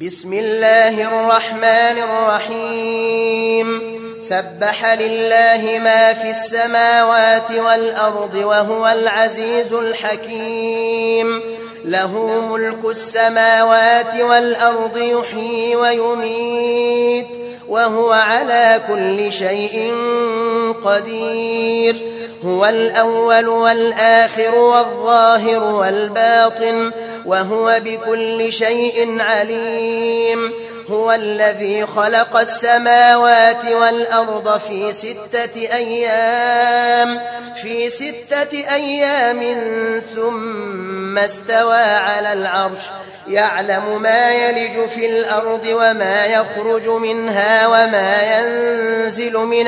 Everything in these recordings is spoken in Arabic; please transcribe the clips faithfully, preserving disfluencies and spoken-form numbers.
بسم الله الرحمن الرحيم سبح لله ما في السماوات والأرض وهو العزيز الحكيم له ملك السماوات والأرض يحيي ويميت وهو على كل شيء قدير هو الأول والآخر والظاهر والباطن وهو بكل شيء عليم هو الذي خلق السماوات والأرض في ستة أيام في ستة أيام ثم استوى على العرش يعلم ما يلج في الأرض وما يخرج منها وما ينزل من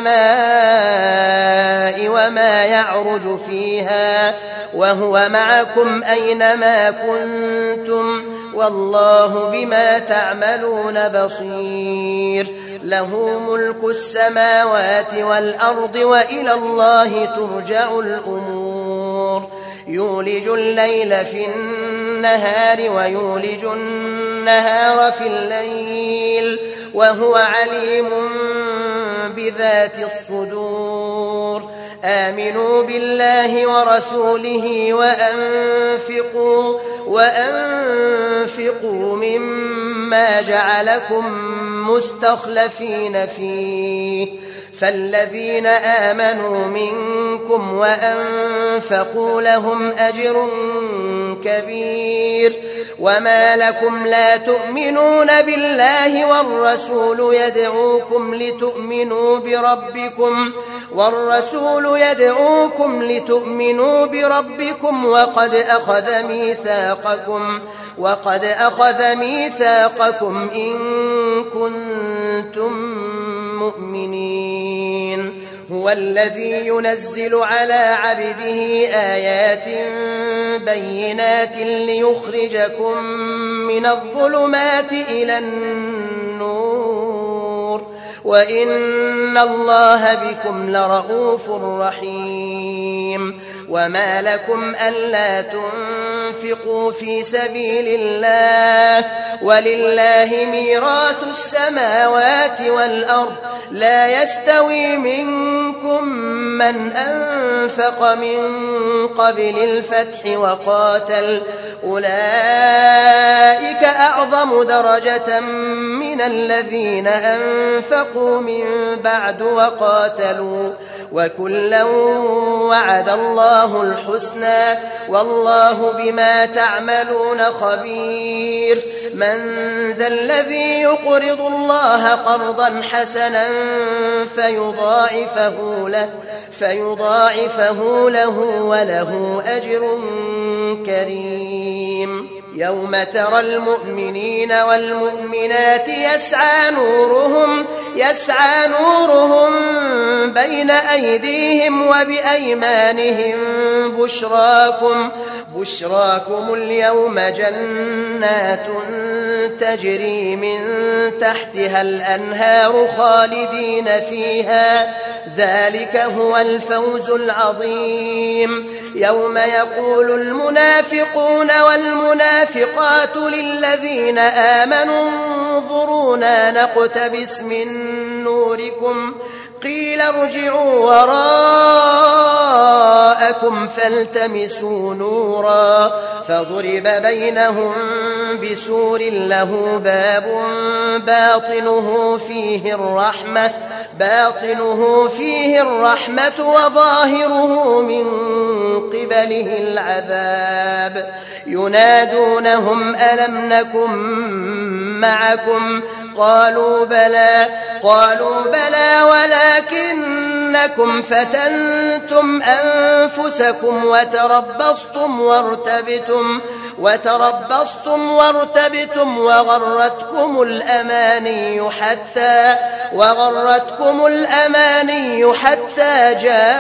السماء وما يعرج فيها وهو معكم أينما كنتم والله بما تعملون بصير له ملك السماوات والأرض وإلى الله ترجع الأمور يولج الليل في النهار ويولج النهار في الليل وهو عليم بذات الصدور آمنوا بالله ورسوله وأنفقوا وأنفقوا مما جعلكم مستخلفين فيه فالذين آمنوا منكم وأنفقوا لهم أجر كبير وما لكم لا تؤمنون بالله والرسول يدعوكم لتؤمنوا بربكم والرسول يدعوكم لتؤمنوا بربكم وقد أخذ ميثاقكم وقد أخذ ميثاقكم إن كنتم مؤمنين هو الذي ينزل على عبده آيات بينات ليخرجكم من الظلمات إلى النور وإن الله بكم لرؤوف رحيم وما لكم ألا تنفقوا في سبيل الله ولله ميراث السماوات والأرض لا يستوي منكم من أنفق من قبل الفتح وقاتل أولئك أعظم درجة من الذين أنفقوا من بعد وقاتلوا وكلا وعد الله الحسنى والله بما تعملون خبير من ذا الذي يقرض الله قرضا حسنا فيضاعفه له فيضاعفه له وله أجر كريم يوم ترى المؤمنين والمؤمنات يسعى نورهم يسعى نورهم بين أيديهم وبأيمانهم بشراكم بشراكم اليوم جنات تجري من تحتها الأنهار خالدين فيها ذلك هو الفوز العظيم يوم يقول المنافقون والمنافقات للذين آمنوا انظرونا نقتبس من نوركم قيل ارجعوا وراءكم فالتمسوا نورا فضرب بينهم بسور له باب باطنه فيه الرحمة باطنه فيه الرحمة وظاهره من قبله العذاب ينادونهم ألم نكن معكم قالوا بلى قالوا بلى ولكنكم فتنتم أنفسكم وتربصتم وارتبتم وتربصتم وارتبتم وغرتكم الأماني حتى وغرتكم الأماني حتى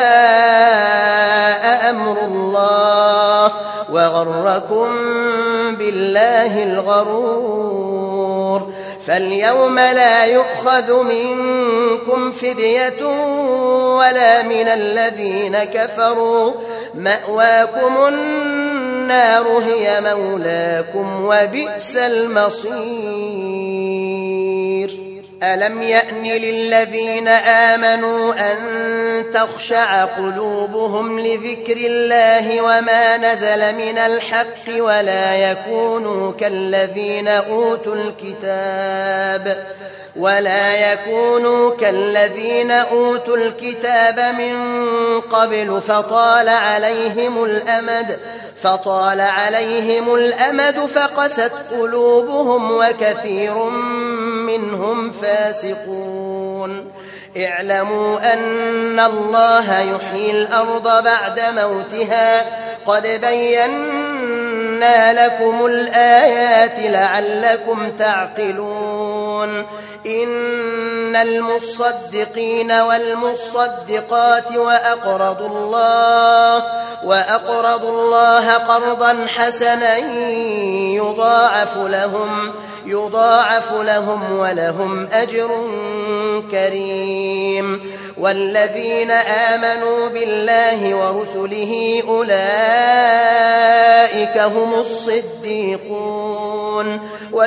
جاء أمر الله وغركم بالله الغرور فاليوم لا يؤخذ منكم فدية ولا من الذين كفروا مأواكم النار هي مولاكم وبئس المصير ألم يأن للذين آمنوا أن تخشع قلوبهم لذكر الله وما نزل من الحق ولا يكونوا كالذين أوتوا الكتاب ولا يكونوا كالذين أوتوا الكتاب من قبل فطال عليهم الأمد فطال عليهم الأمد فقست قلوبهم وكثير منهم فاسقون اعلموا أن الله يحيي الأرض بعد موتها قد بينا لكم الآيات لعلكم تعقلون إن المصدقين والمصدقات وأقرضوا الله وأقرضوا الله قرضا حسنا يضاعف لهم يضاعف لهم ولهم أجر كريم والذين آمنوا بالله ورسله أولئك هم الصديقون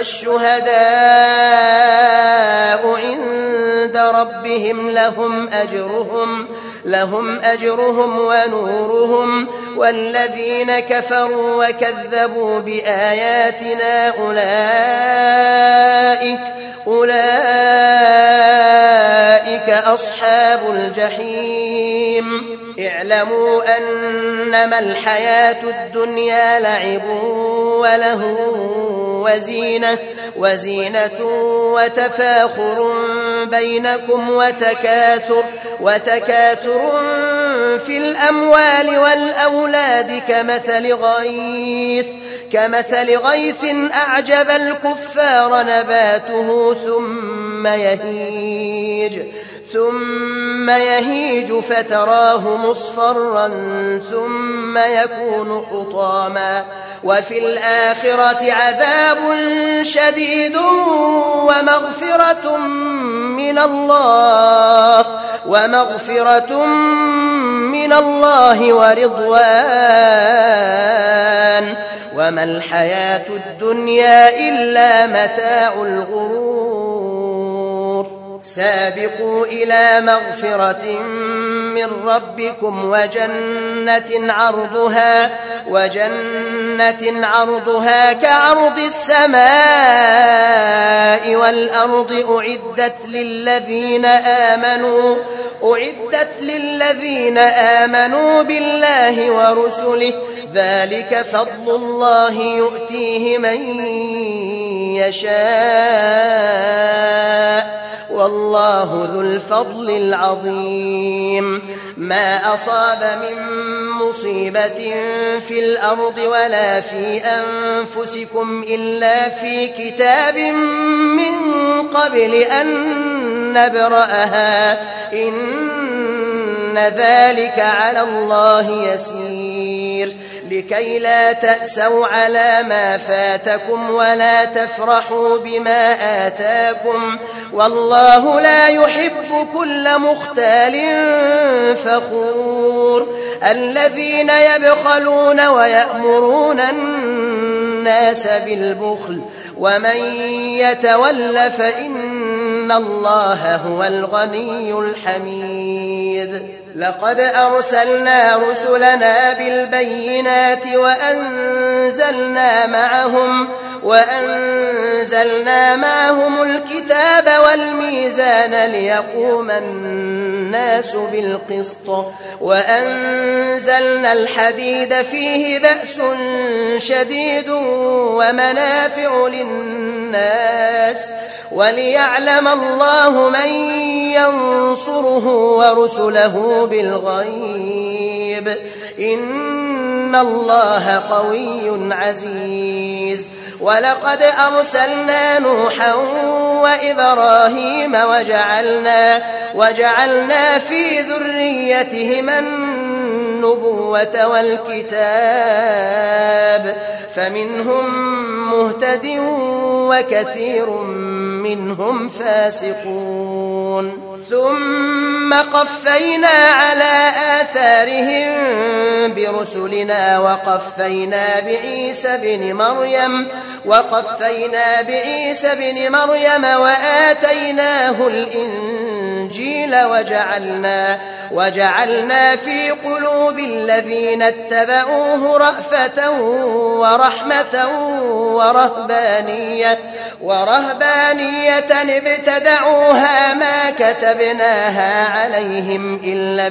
والشهداء عند ربهم لهم أجرهم لهم أجرهم ونورهم والذين كفروا وكذبوا بآياتنا أولئك أولئك أصحاب الجحيم اعلموا أنما الحياة الدنيا لعب وله وزينة وزينة وتفاخر بينكم وتكاثر وتكاثر في الأموال والأولاد كمثل غيث كمثل غيث أعجب الكفار نباته ثم يهيج ثم يهيج فتراه مصفرا ثم يكون حطاما وفي الآخرة عذاب شديد ومغفرة من الله ومغفرة من الله ورضوان وما الحياة الدنيا إلا متاع الغرور سابقوا إلى مغفرة من ربكم وجنة عرضها وجنة عرضها كعرض السماء والأرض أعدت للذين آمنوا أعدت للذين آمنوا بالله ورسله ذلك فضل الله يؤتيه من يشاء والله ذو الفضل العظيم ما أصاب من مصيبة في الأرض ولا في أنفسكم إلا في كتاب من قبل أن نبرأها إن ذلك على الله يسير لكي لا تأسوا على ما فاتكم ولا تفرحوا بما آتاكم والله لا يحب كل مختال فخور الذين يبخلون ويأمرون الناس بالبخل ومن يتول فإن الله هو الغني الحميد لقد أرسلنا رسلنا بالبينات وأنزلنا معهم وأنزلنا معهم الكتاب والميزان ليقوم الناس بالقسط وأنزلنا الحديد فيه بأس شديد ومنافع للناس وليعلم الله من ينصره ورسله بالغيب إن الله قوي عزيز ولقد أرسلنا نوحا وإبراهيم وجعلنا, وجعلنا في ذريتهما النبوة والكتاب فمنهم مهتد وكثير منهم فاسقون ثم قفينا على آثارهم برسلنا وقفينا بعيسى بن مريم وقفينا بعيسى بن مريم وآتيناه الإنجيل وجعلنا وجعلنا في قلوب الذين اتبعوه رأفة ورحمة ورهبانية ورهبانية ابتدعوها ما كتبناها عليهم إلا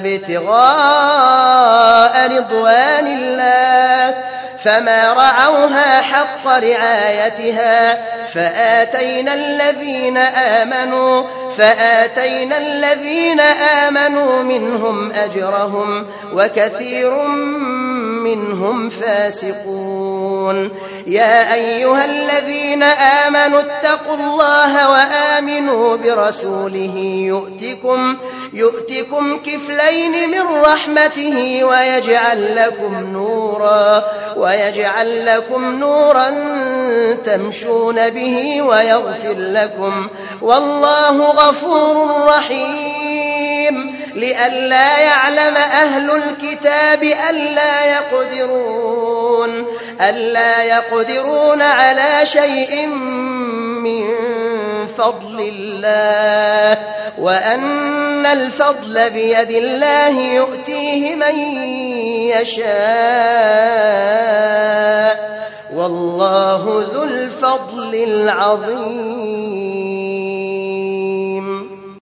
ابتغاء رضوان الله فما رعوها حق رعايتها فآتينا الذين آمنوا فآتينا الذين آمنوا منهم أجرهم وكثير منهم فاسقون يا أيها الذين آمنوا اتقوا الله وآمنوا برسوله يؤتكم يؤتكم كفلين من رحمته ويجعل لكم نورا ويجعل لكم نورا تمشون به ويغفر لكم والله غفور رحيم لئلا يعلم أهل الكتاب ألا يقدرون ألا يقدرون على شيء من فضل الله وأن الفضل بيد الله يؤتيه من يشاء والله ذو الفضل العظيم.